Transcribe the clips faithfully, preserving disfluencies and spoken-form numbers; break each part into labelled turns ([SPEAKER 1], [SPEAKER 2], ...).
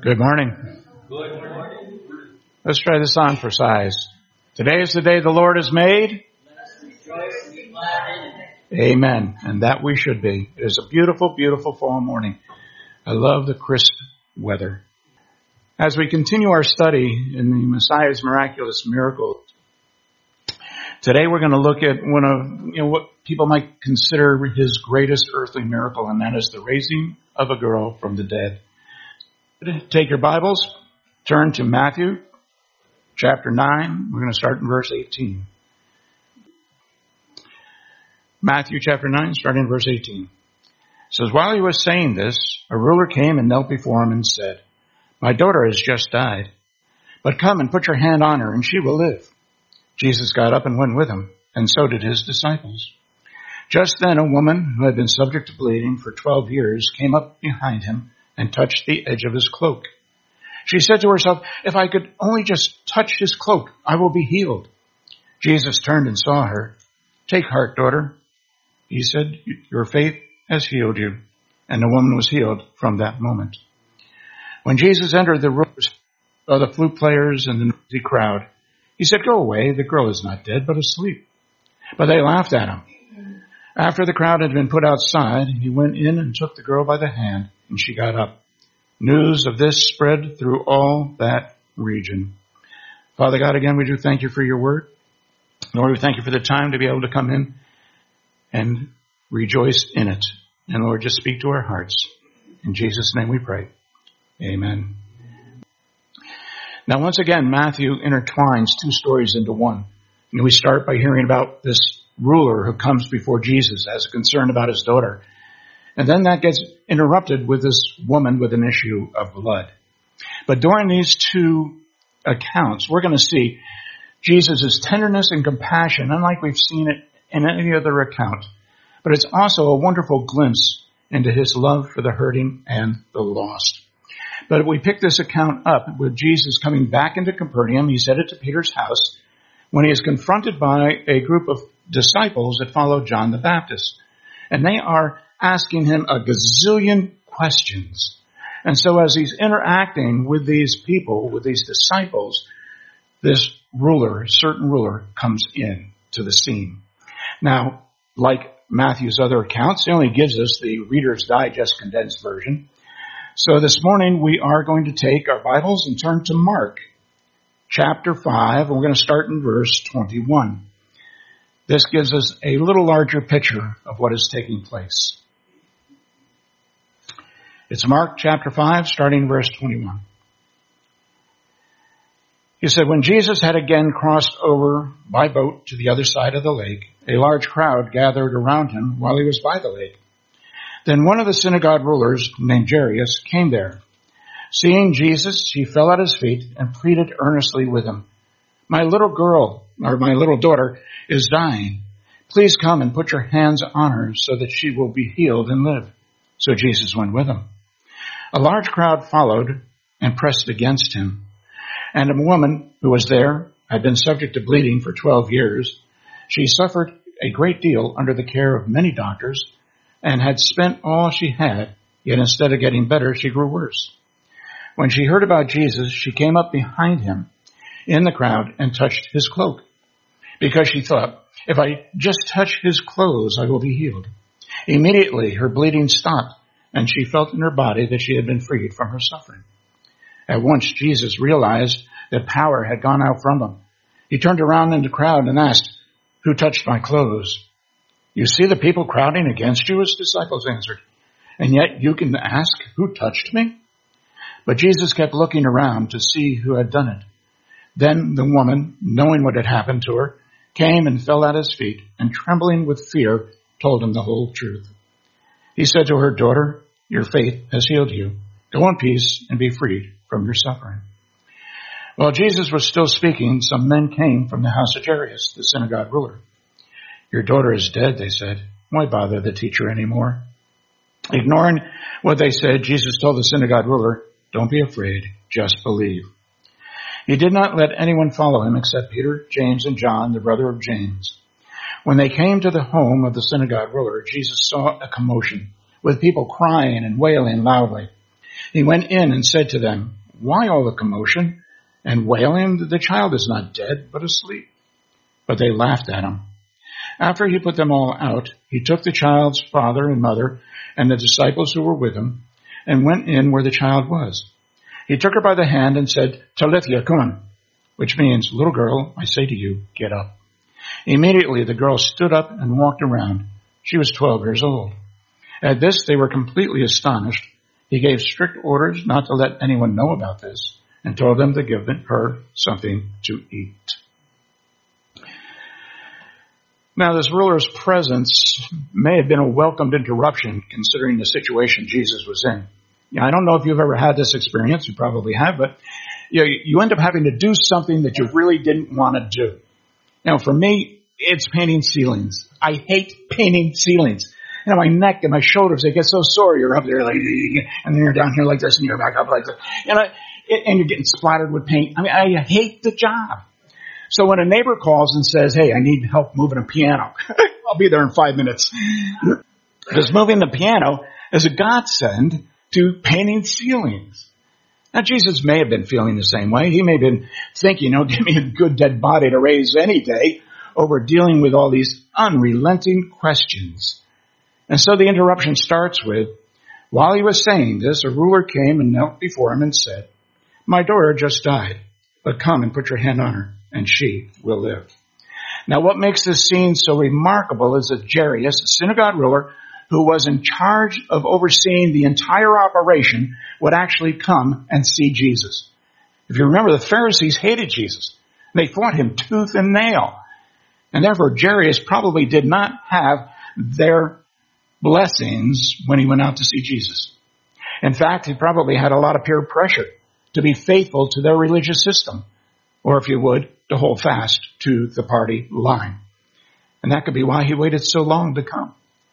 [SPEAKER 1] Good morning.
[SPEAKER 2] Good morning.
[SPEAKER 1] Let's try this on for size. Today is the day the Lord has made. Amen. And that we should be. It is a beautiful, beautiful fall morning. I love the crisp weather. As we continue our study in the Messiah's miraculous miracles, today we're going to look at one of, you know, what people might consider his greatest earthly miracle, and that is the raising of a girl from the dead. Take your Bibles, turn to Matthew chapter nine. We're going to start in verse eighteen. Matthew chapter nine, starting in verse eighteen. It says, while he was saying this, a ruler came and knelt before him and said, my daughter has just died, but come and put your hand on her and she will live. Jesus got up and went with him, and so did his disciples. Just then a woman who had been subject to bleeding for twelve years came up behind him and touched the edge of his cloak. She said to herself, if I could only just touch his cloak, I will be healed. Jesus turned and saw her. Take heart, daughter, he said, your faith has healed you. And the woman was healed from that moment. When Jesus entered the room, saw the flute players and the noisy crowd, he said, go away, the girl is not dead, but asleep. But they laughed at him. After the crowd had been put outside, he went in and took the girl by the hand, and she got up. News of this spread through all that region. Father God, again, we do thank you for your word. Lord, we thank you for the time to be able to come in and rejoice in it. And Lord, just speak to our hearts. In Jesus' name we pray. Amen. Now, once again, Matthew intertwines two stories into one. And we start by hearing about this ruler who comes before Jesus as a concern about his daughter. And then that gets interrupted with this woman with an issue of blood. But during these two accounts, we're going to see Jesus' tenderness and compassion, unlike we've seen it in any other account. But it's also a wonderful glimpse into his love for the hurting and the lost. But we pick this account up with Jesus coming back into Capernaum. He's headed to Peter's house when he is confronted by a group of disciples that follow John the Baptist. And they are asking him a gazillion questions. And so as he's interacting with these people, with these disciples, this ruler, certain ruler, comes in to the scene. Now, like Matthew's other accounts, he only gives us the Reader's Digest condensed version. So this morning we are going to take our Bibles and turn to Mark chapter five, and we're going to start in verse twenty-one. This gives us a little larger picture of what is taking place. It's Mark chapter five, starting in verse twenty-one. He said, when Jesus had again crossed over by boat to the other side of the lake, a large crowd gathered around him while he was by the lake. Then one of the synagogue rulers, named Jairus, came there. Seeing Jesus, he fell at his feet and pleaded earnestly with him. My little girl, or my little daughter, is dying. Please come and put your hands on her so that she will be healed and live. So Jesus went with him. A large crowd followed and pressed against him. And a woman who was there had been subject to bleeding for twelve years. She suffered a great deal under the care of many doctors and had spent all she had, yet instead of getting better, she grew worse. When she heard about Jesus, she came up behind him in the crowd and touched his cloak, because she thought, if I just touch his clothes, I will be healed. Immediately her bleeding stopped, and she felt in her body that she had been freed from her suffering. At once Jesus realized that power had gone out from him. He turned around in the crowd and asked, who touched my clothes? You see the people crowding against you, his disciples answered, and yet you can ask, who touched me? But Jesus kept looking around to see who had done it. Then the woman, knowing what had happened to her, came and fell at his feet, and trembling with fear, told him the whole truth. He said to her, daughter, your faith has healed you. Go in peace and be freed from your suffering. While Jesus was still speaking, some men came from the house of Jairus, the synagogue ruler. Your daughter is dead, they said. Why bother the teacher anymore? Ignoring what they said, Jesus told the synagogue ruler, don't be afraid, just believe. He did not let anyone follow him except Peter, James, and John, the brother of James. When they came to the home of the synagogue ruler, Jesus saw a commotion, with people crying and wailing loudly. He went in and said to them, "Why all the commotion and wailing? The child is not dead, but asleep." But they laughed at him. After he put them all out, he took the child's father and mother and the disciples who were with him and went in where the child was. He took her by the hand and said, "Talitha kum," which means, "Little girl, I say to you, get up." Immediately the girl stood up and walked around. She was twelve years old. At this they were completely astonished. He gave strict orders not to let anyone know about this and told them to give her something to eat. Now, this ruler's presence may have been a welcomed interruption considering the situation Jesus was in. Yeah, I don't know if you've ever had this experience. You probably have, but you know, you end up having to do something that you really didn't want to do. Now, for me, it's painting ceilings. I hate painting ceilings. You know, my neck and my shoulders, they get so sore. You're up there like, and then you're down here like this, and you're back up like this. You know, and you're getting splattered with paint. I mean, I hate the job. So when a neighbor calls and says, "Hey, I need help moving a piano," I'll be there in five minutes. Because moving the piano is a godsend to painting ceilings. Now, Jesus may have been feeling the same way. He may have been thinking, you know, give me a good dead body to raise any day over dealing with all these unrelenting questions. And so the interruption starts with, while he was saying this, a ruler came and knelt before him and said, "My daughter just died, but come and put your hand on her, and she will live." Now, what makes this scene so remarkable is that Jairus, a synagogue ruler who was in charge of overseeing the entire operation, would actually come and see Jesus. If you remember, the Pharisees hated Jesus. They fought him tooth and nail. And therefore, Jairus probably did not have their blessings when he went out to see Jesus. In fact, he probably had a lot of peer pressure to be faithful to their religious system, or if you would, to hold fast to the party line. And that could be why he waited so long to come.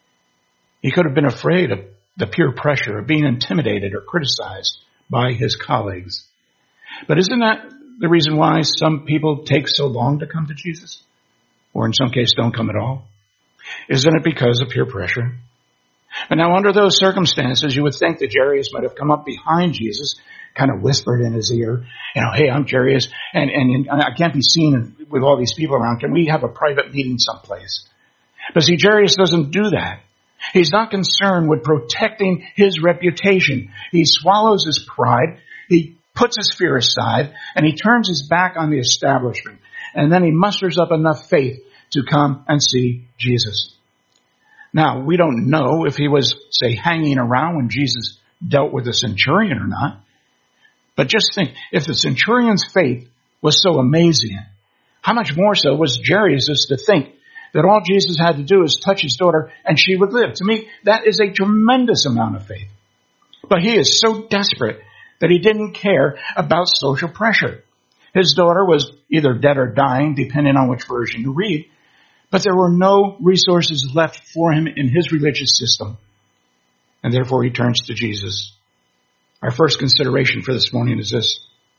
[SPEAKER 1] He could have been afraid of the peer pressure of being intimidated or criticized by his colleagues. But isn't that the reason why some people take so long to come to Jesus? Or in some cases don't come at all? Isn't it because of peer pressure? And now under those circumstances, you would think that Jairus might have come up behind Jesus, kind of whispered in his ear, you know, "Hey, I'm Jairus, and, and, and I can't be seen with all these people around. Can we have a private meeting someplace?" But see, Jairus doesn't do that. He's not concerned with protecting his reputation. He swallows his pride, he puts his fear aside, and he turns his back on the establishment. And then he musters up enough faith to come and see Jesus. Now, we don't know if he was, say, hanging around when Jesus dealt with the centurion or not. But just think, if the centurion's faith was so amazing, how much more so was Jairus' to think that all Jesus had to do is touch his daughter and she would live. To me, that is a tremendous amount of faith. But he is so desperate that he didn't care about social pressure. His daughter was either dead or dying, depending on which version you read, but there were no resources left for him in his religious system. And therefore he turns to Jesus. Our first consideration for this morning is this.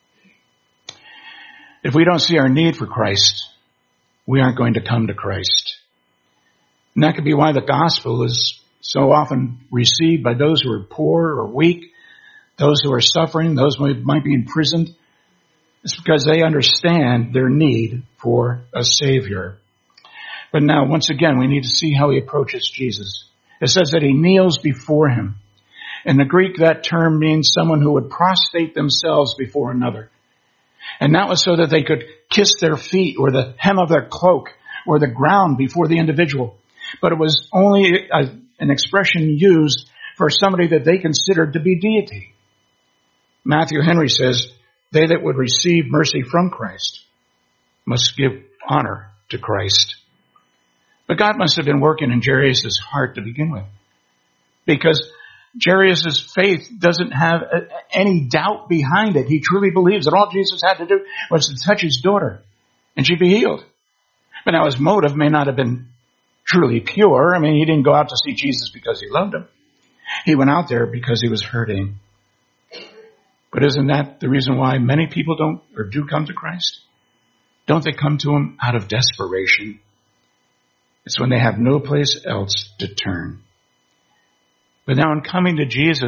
[SPEAKER 1] If we don't see our need for Christ, we aren't going to come to Christ. And that could be why the gospel is so often received by those who are poor or weak, those who are suffering, those who might be imprisoned. It's because they understand their need for a Savior. But now, once again, we need to see how he approaches Jesus. It says that he kneels before him. In the Greek, that term means someone who would prostrate themselves before another. And that was so that they could kiss their feet or the hem of their cloak or the ground before the individual. But it was only a, an expression used for somebody that they considered to be deity. Matthew Henry says, they that would receive mercy from Christ must give honor to Christ. But God must have been working in Jairus' heart to begin with, because Jairus' faith doesn't have any doubt behind it. He truly believes that all Jesus had to do was to touch his daughter and she'd be healed. But now his motive may not have been truly pure. I mean, he didn't go out to see Jesus because he loved him. He went out there because he was hurting. But isn't that the reason why many people don't or do come to Christ? Don't they come to him out of desperation? It's when they have no place else to turn. But now in coming to Jesus,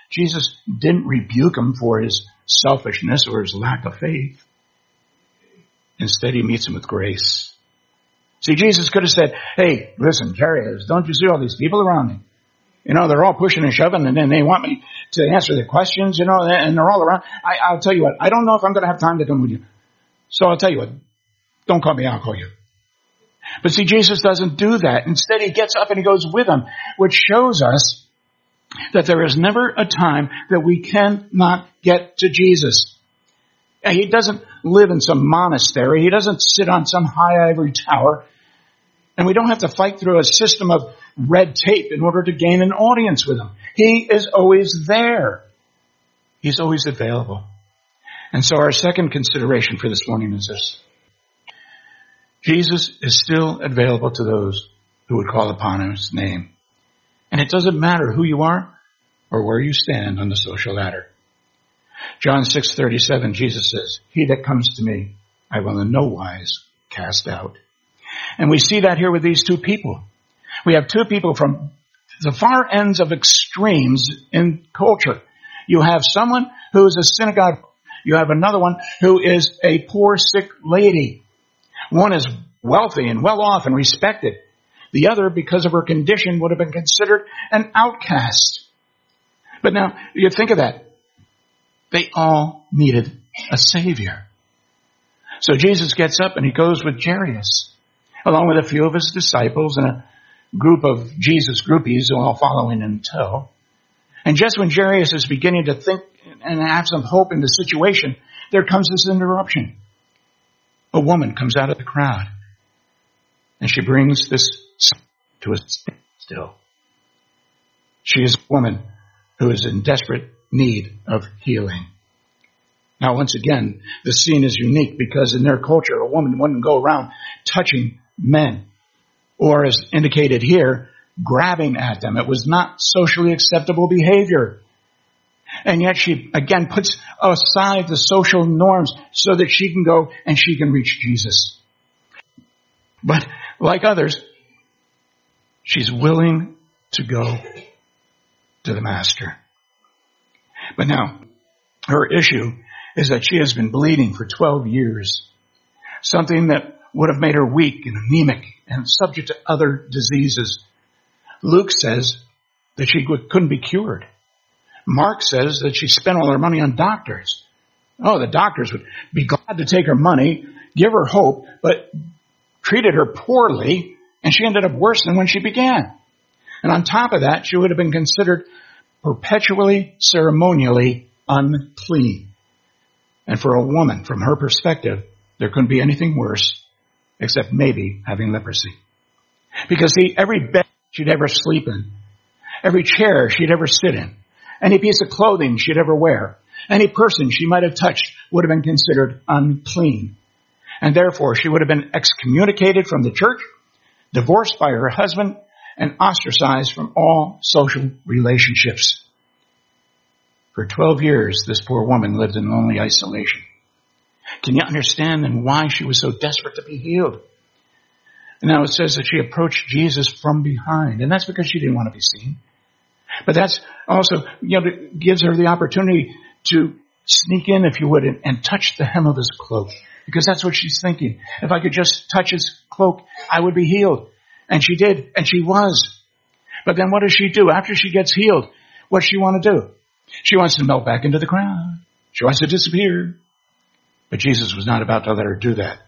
[SPEAKER 1] Jesus didn't rebuke him for his selfishness or his lack of faith. Instead, he meets him with grace. See, Jesus could have said, hey, listen, Jairus, don't you see all these people around me? You know, they're all pushing and shoving, and then they want me to answer their questions, you know, and they're all around. I, I'll tell you what, I don't know if I'm going to have time to come with you. So I'll tell you what, don't call me, I'll call you. But see, Jesus doesn't do that. Instead, he gets up and he goes with them, which shows us that there is never a time that we cannot get to Jesus. He doesn't live in some monastery. He doesn't sit on some high ivory tower. And we don't have to fight through a system of red tape in order to gain an audience with him. He is always there. He's always available. And so our second consideration for this morning is this. Jesus is still available to those who would call upon his name. And it doesn't matter who you are or where you stand on the social ladder. John six thirty-seven, Jesus says, he that comes to me, I will in no wise cast out. And we see that here with these two people. We have two people from the far ends of extremes in culture. You have someone who is a synagogue. You have another one who is a poor, sick lady. One is wealthy and well off and respected. The other, because of her condition, would have been considered an outcast. But now, you think of that. They all needed a Savior. So Jesus gets up and he goes with Jairus, along with a few of his disciples and a group of Jesus groupies who are all following in tow. And just when Jairus is beginning to think and have some hope in the situation, there comes this interruption. A woman comes out of the crowd and she brings this to a standstill. She is a woman who is in desperate need of healing. Now, once again, the scene is unique because in their culture, a woman wouldn't go around touching men or, as indicated here, grabbing at them. It was not socially acceptable behavior. And yet she, again, puts aside the social norms so that she can go and she can reach Jesus. But like others, she's willing to go to the Master. But now, her issue is that she has been bleeding for twelve years. Something that would have made her weak and anemic and subject to other diseases. Luke says that she couldn't be cured. Mark says that she spent all her money on doctors. Oh, the doctors would be glad to take her money, give her hope, but treated her poorly, and she ended up worse than when she began. And on top of that, she would have been considered perpetually, ceremonially unclean. And for a woman, from her perspective, there couldn't be anything worse except maybe having leprosy. Because see, every bed she'd ever sleep in, every chair she'd ever sit in, any piece of clothing she'd ever wear, any person she might have touched would have been considered unclean. And therefore, she would have been excommunicated from the church, divorced by her husband, and ostracized from all social relationships. For twelve years, this poor woman lived in lonely isolation. Can you understand then why she was so desperate to be healed? And now it says that she approached Jesus from behind, and that's because she didn't want to be seen. But that's also, you know, gives her the opportunity to sneak in, if you would, and, and touch the hem of his cloak. Because that's what she's thinking. If I could just touch his cloak, I would be healed. And she did, and she was. But then what does she do? After she gets healed, what does she want to do? She wants to melt back into the crowd. She wants to disappear. But Jesus was not about to let her do that.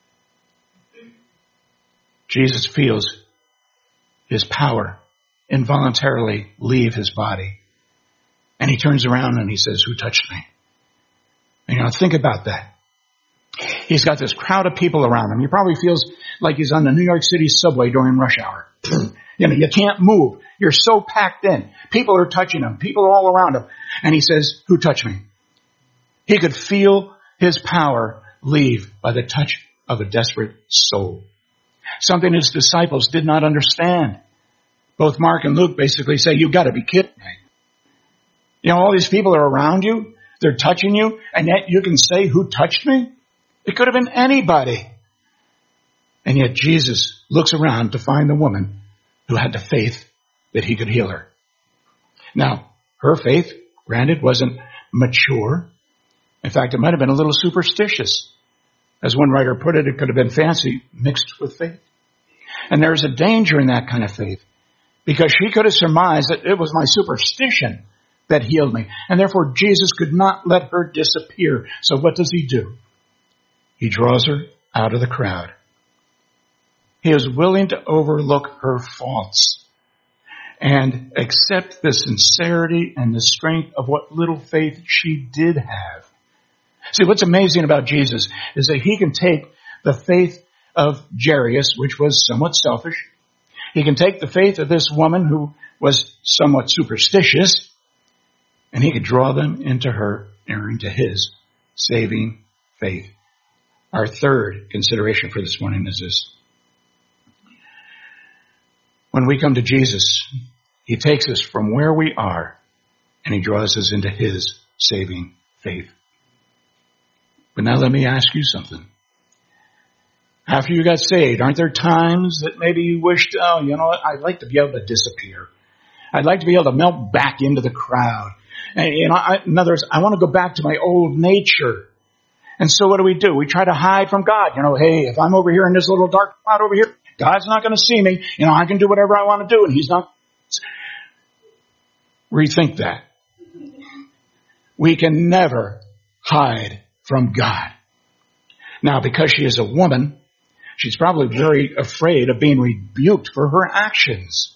[SPEAKER 1] Jesus feels his power involuntarily leave his body. And he turns around and he says, who touched me? And you know, think about that. He's got this crowd of people around him. He probably feels like he's on the New York City subway during rush hour. You know, you can't move. You're so packed in. People are touching him. People are all around him. And he says, who touched me? He could feel his power leave by the touch of a desperate soul. Something his disciples did not understand. Both Mark and Luke basically say, you've got to be kidding me. You know, all these people are around you. They're touching you. And yet you can say, who touched me? It could have been anybody. And yet Jesus looks around to find the woman who had the faith that he could heal her. Now, her faith Granted, wasn't mature. In fact, it might have been a little superstitious. As one writer put it, it could have been fancy mixed with faith. And there's a danger in that kind of faith, because she could have surmised that it was my superstition that healed me. And therefore, Jesus could not let her disappear. So what does he do? He draws her out of the crowd. He is willing to overlook her faults and accept the sincerity and the strength of what little faith she did have. See, what's amazing about Jesus is that he can take the faith of Jairus, which was somewhat selfish. He can take the faith of this woman who was somewhat superstitious, and he could draw them into her or into his saving faith. Our third consideration for this morning is this. When we come to Jesus, he takes us from where we are and he draws us into his saving faith. But now let me ask you something. After you got saved, aren't there times that maybe you wished, oh, you know what, I'd like to be able to disappear. I'd like to be able to melt back into the crowd. And, you know, I, in other words, I want to go back to my old nature. And so what do we do? We try to hide from God. You know, hey, if I'm over here in this little dark spot over here, God's not going to see me. You know, I can do whatever I want to do, and he's not. Rethink that. We can never hide from God. Now, because she is a woman, she's probably very afraid of being rebuked for her actions.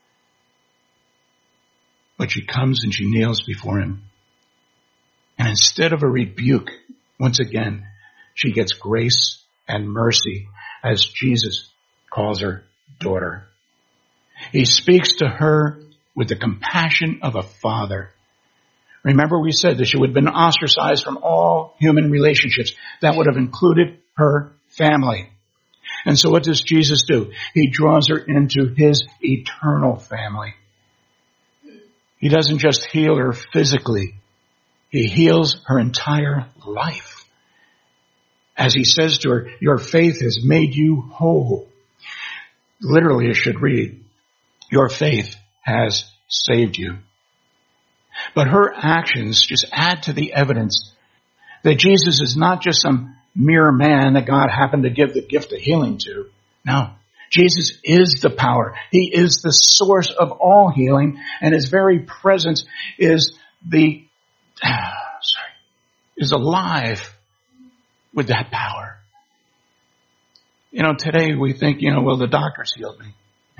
[SPEAKER 1] But she comes and she kneels before him. And instead of a rebuke, once again, she gets grace and mercy as Jesus calls her daughter. He speaks to her with the compassion of a father. Remember, we said that she would have been ostracized from all human relationships. That would have included her family. And so what does Jesus do? He draws her into his eternal family. He doesn't just heal her physically. He heals her entire life. As he says to her, your faith has made you whole. Literally, it should read, your faith has saved you. But her actions just add to the evidence that Jesus is not just some mere man that God happened to give the gift of healing to. No, Jesus is the power. He is the source of all healing, and his very presence is the, sorry, is alive with that power. You know, today we think, you know, well, the doctors healed me.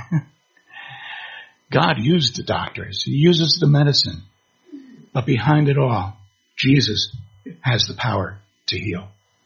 [SPEAKER 1] God used the doctors. He uses the medicine. But behind it all, Jesus has the power to heal.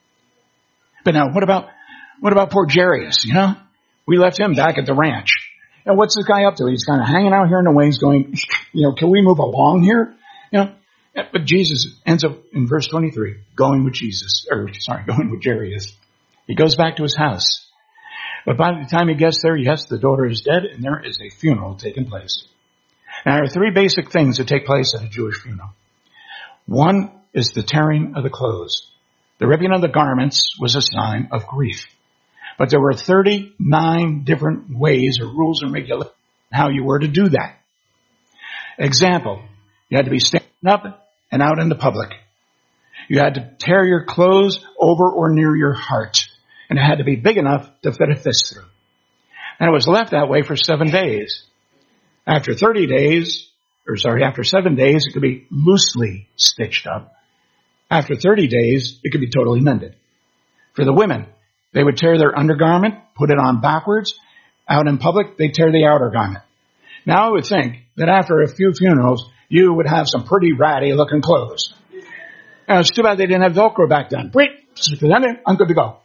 [SPEAKER 1] But now, what about, what about poor Jairus, you know? We left him back at the ranch. And what's this guy up to? He's kind of hanging out here in the wings going, you know, can we move along here? You know? But Jesus ends up in verse twenty-three, going with Jesus, or sorry, going with Jairus. He goes back to his house. But by the time he gets there, yes, the daughter is dead and there is a funeral taking place. Now, there are three basic things that take place at a Jewish funeral. One is the tearing of the clothes. The ripping of the garments was a sign of grief. But there were thirty-nine different ways or rules and regulations how you were to do that. Example, you had to be standing up and out in the public. You had to tear your clothes over or near your heart. And it had to be big enough to fit a fist through. And it was left that way for seven days. After thirty days, or sorry, after seven days, it could be loosely stitched up. After thirty days, it could be totally mended. For the women, they would tear their undergarment, put it on backwards. Out in public, they'd tear the outer garment. Now I would think that after a few funerals, you would have some pretty ratty looking clothes. And it's too bad they didn't have Velcro back then. Wait, I'm good to go.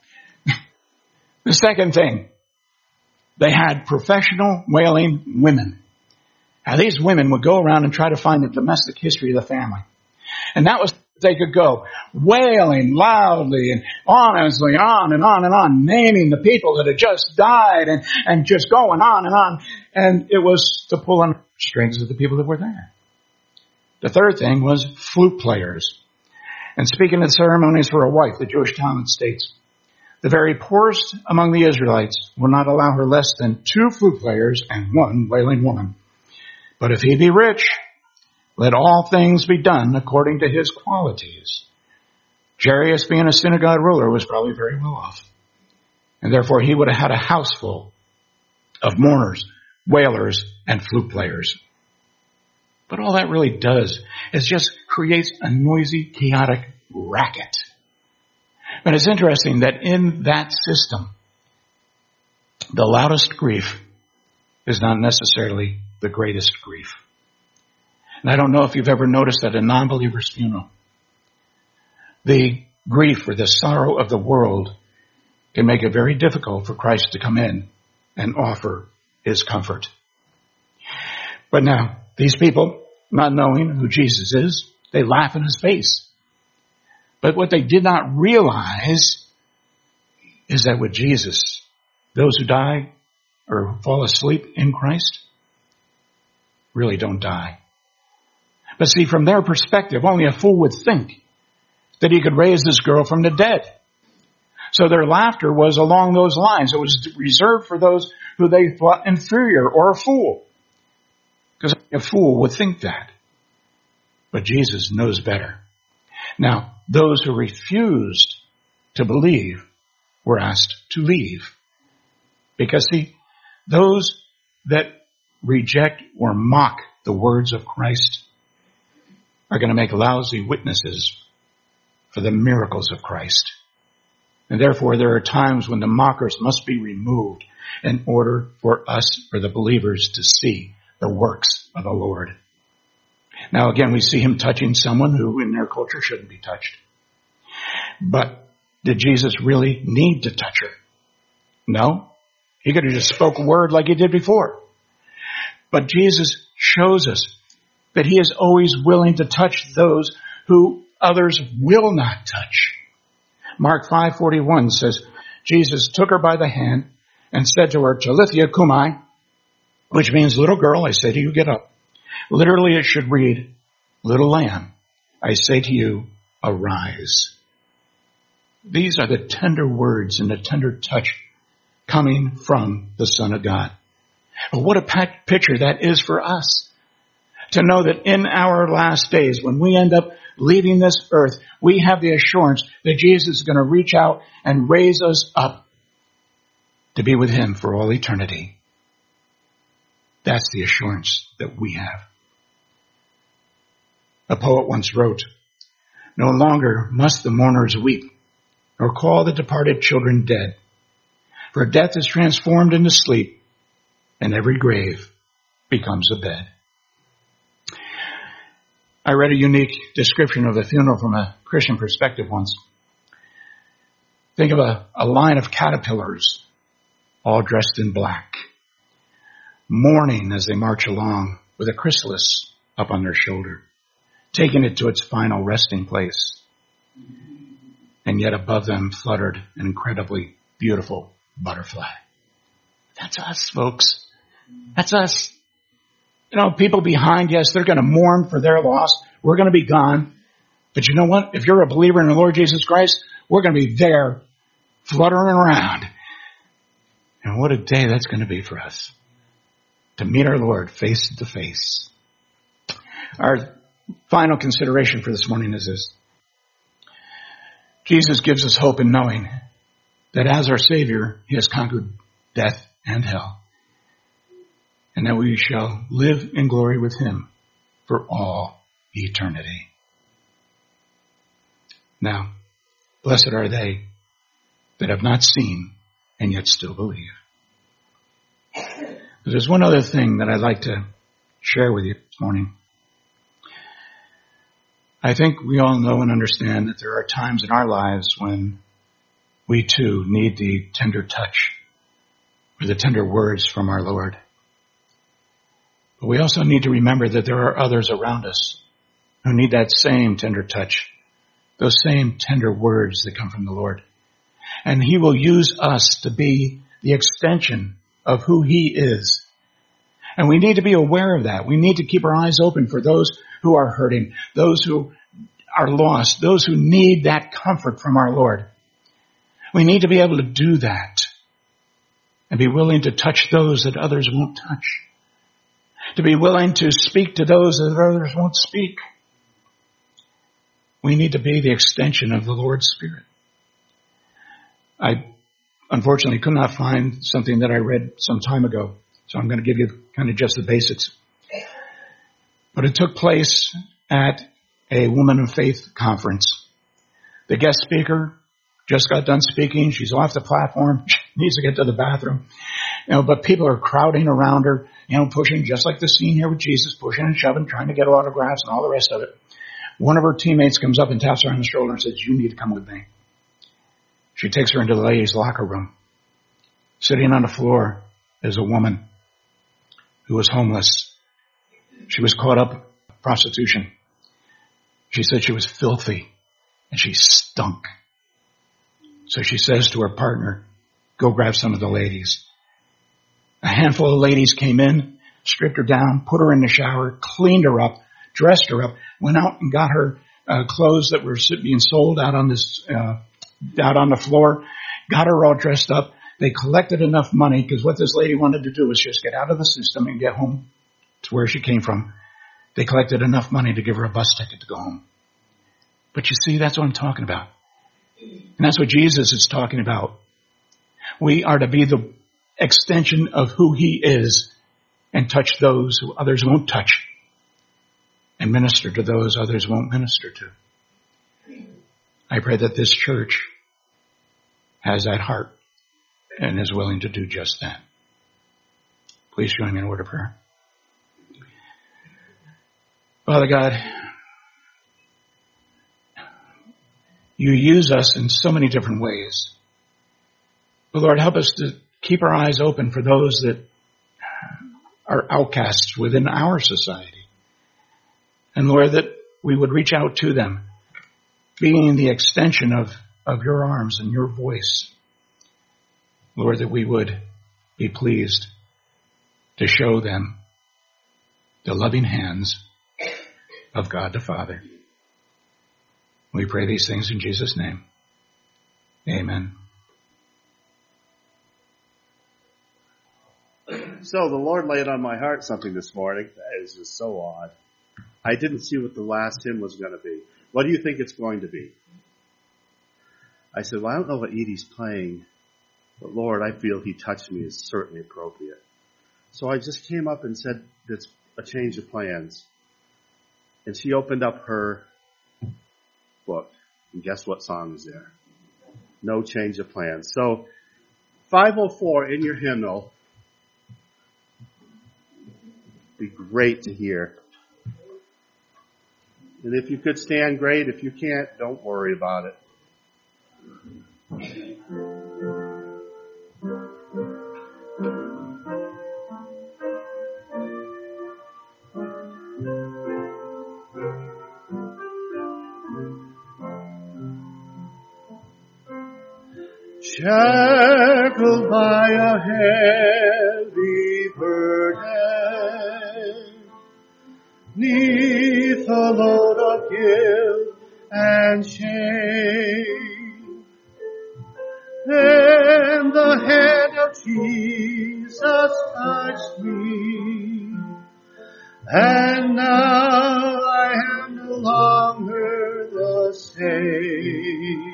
[SPEAKER 1] The second thing, they had professional wailing women. Now these women would go around and try to find the domestic history of the family. And that was, they could go wailing loudly and honestly on and on and on, naming the people that had just died and, and just going on and on. And it was to pull on strings of the people that were there. The third thing was flute players. And speaking of ceremonies for a wife, the Jewish Talmud states, the very poorest among the Israelites will not allow her less than two flute players and one wailing woman. But if he be rich, let all things be done according to his qualities. Jairus, being a synagogue ruler, was probably very well off. And therefore he would have had a house full of mourners, wailers, and flute players. But all that really does is just creates a noisy, chaotic racket. But it's interesting that in that system, the loudest grief is not necessarily the greatest grief. And I don't know if you've ever noticed at a non-believer's funeral, the grief or the sorrow of the world can make it very difficult for Christ to come in and offer his comfort. But now, these people, not knowing who Jesus is, they laugh in his face. But what they did not realize is that with Jesus, those who die or fall asleep in Christ really don't die. But see, from their perspective, only a fool would think that he could raise this girl from the dead. So their laughter was along those lines. It was reserved for those who they thought inferior or a fool. Because a fool would think that. But Jesus knows better. Now, those who refused to believe were asked to leave. Because see, those that reject or mock the words of Christ are going to make lousy witnesses for the miracles of Christ. And therefore, there are times when the mockers must be removed in order for us, for the believers, to see the works of the Lord. Now, again, we see him touching someone who in their culture shouldn't be touched. But did Jesus really need to touch her? No. He could have just spoke a word like he did before. But Jesus shows us that he is always willing to touch those who others will not touch. Mark five forty-one says, Jesus took her by the hand and said to her, Talitha cumi, which means little girl, I say to you, get up. Literally it should read, little lamb, I say to you, arise. These are the tender words and the tender touch coming from the Son of God. But what a picture that is for us. To know that in our last days, when we end up leaving this earth, we have the assurance that Jesus is going to reach out and raise us up to be with him for all eternity. That's the assurance that we have. A poet once wrote, no longer must the mourners weep or call the departed children dead, for death is transformed into sleep and every grave becomes a bed. I read a unique description of a funeral from a Christian perspective once. Think of a, a line of caterpillars, all dressed in black, mourning as they march along with a chrysalis up on their shoulder, taking it to its final resting place. And yet above them fluttered an incredibly beautiful butterfly. That's us, folks. That's us. You know, people behind, yes, they're going to mourn for their loss. We're going to be gone. But you know what? If you're a believer in the Lord Jesus Christ, we're going to be there fluttering around. And what a day that's going to be for us. To meet our Lord face to face. Our final consideration for this morning is this. Jesus gives us hope in knowing that as our Savior, he has conquered death and hell. And that we shall live in glory with him for all eternity. Now, blessed are they that have not seen and yet still believe. But there's one other thing that I'd like to share with you this morning. I think we all know and understand that there are times in our lives when we too need the tender touch or the tender words from our Lord. But we also need to remember that there are others around us who need that same tender touch, those same tender words that come from the Lord. And he will use us to be the extension of who he is. And we need to be aware of that. We need to keep our eyes open for those who are hurting, those who are lost, those who need that comfort from our Lord. We need to be able to do that and be willing to touch those that others won't touch. to be willing to speak to those that others won't speak. We need to be the extension of the Lord's Spirit. I unfortunately could not find something that I read some time ago, so I'm going to give you kind of just the basics. But it took place at a Woman of Faith conference. The guest speaker just got done speaking. She's off the platform. She needs to get to the bathroom. You know, but people are crowding around her, you know, pushing, just like the scene here with Jesus, pushing and shoving, trying to get autographs and all the rest of it. One of her teammates comes up and taps her on the shoulder and says, "You need to come with me." She takes her into the ladies' locker room. Sitting on the floor is a woman who was homeless. She was caught up in prostitution. She said she was filthy and she stunk. So she says to her partner, "Go grab some of the ladies." A handful of ladies came in, stripped her down, put her in the shower, cleaned her up, dressed her up, went out and got her uh, clothes that were being sold out on this, uh, out on the floor, got her all dressed up. They collected enough money because what this lady wanted to do was just get out of the system and get home to where she came from. They collected enough money to give her a bus ticket to go home. But you see, that's what I'm talking about. And that's what Jesus is talking about. We are to be the extension of who he is and touch those who others won't touch and minister to those others won't minister to. I pray that this church has that heart and is willing to do just that. Please join me in a word of prayer. Father God, you use us in so many different ways. But Lord, help us to keep our eyes open for those that are outcasts within our society. And Lord, that we would reach out to them, being the extension of, of your arms and your voice. Lord, that we would be pleased to show them the loving hands of God the Father. We pray these things in Jesus' name. Amen.
[SPEAKER 2] So the Lord laid on my heart something this morning that is just so odd. I didn't see what the last hymn was going to be. What do you think it's going to be? I said, well, I don't know what Edie's playing, but Lord, I feel he touched me is certainly appropriate. So I just came up and said, it's a change of plans. And she opened up her book. And guess what song is there? No change of plans. So five oh four in your hymnal. Be great to hear. And if you could stand, great. If you can't, don't worry about it. Shackled by a heavy burden, 'neath a load of guilt and shame, then the hand of Jesus touched me, and now I am no longer the same.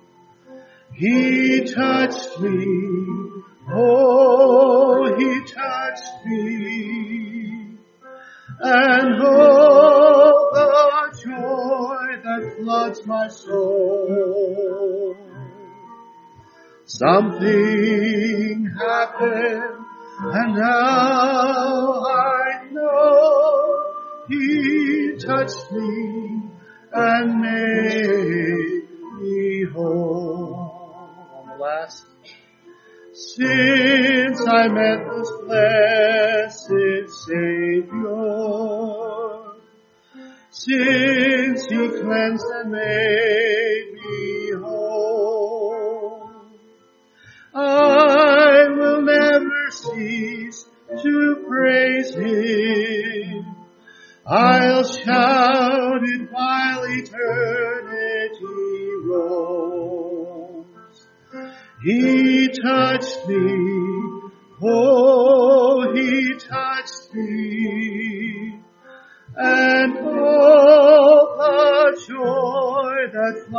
[SPEAKER 2] He touched me, oh, he touched me, and oh, the joy that floods my soul. Something happened, and now I know he touched me and made me whole. Last. Since I met this blessed Savior, since he cleansed and made me whole, I will never cease to praise him. I'll shout it while eternity rolls. He touched me, oh, he touched me,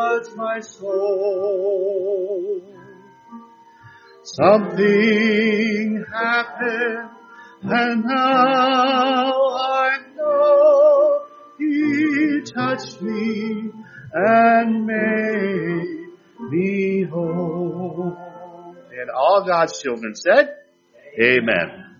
[SPEAKER 2] floods my soul. Something happened, and now I know He touched me and made me whole. And all God's children said, Amen.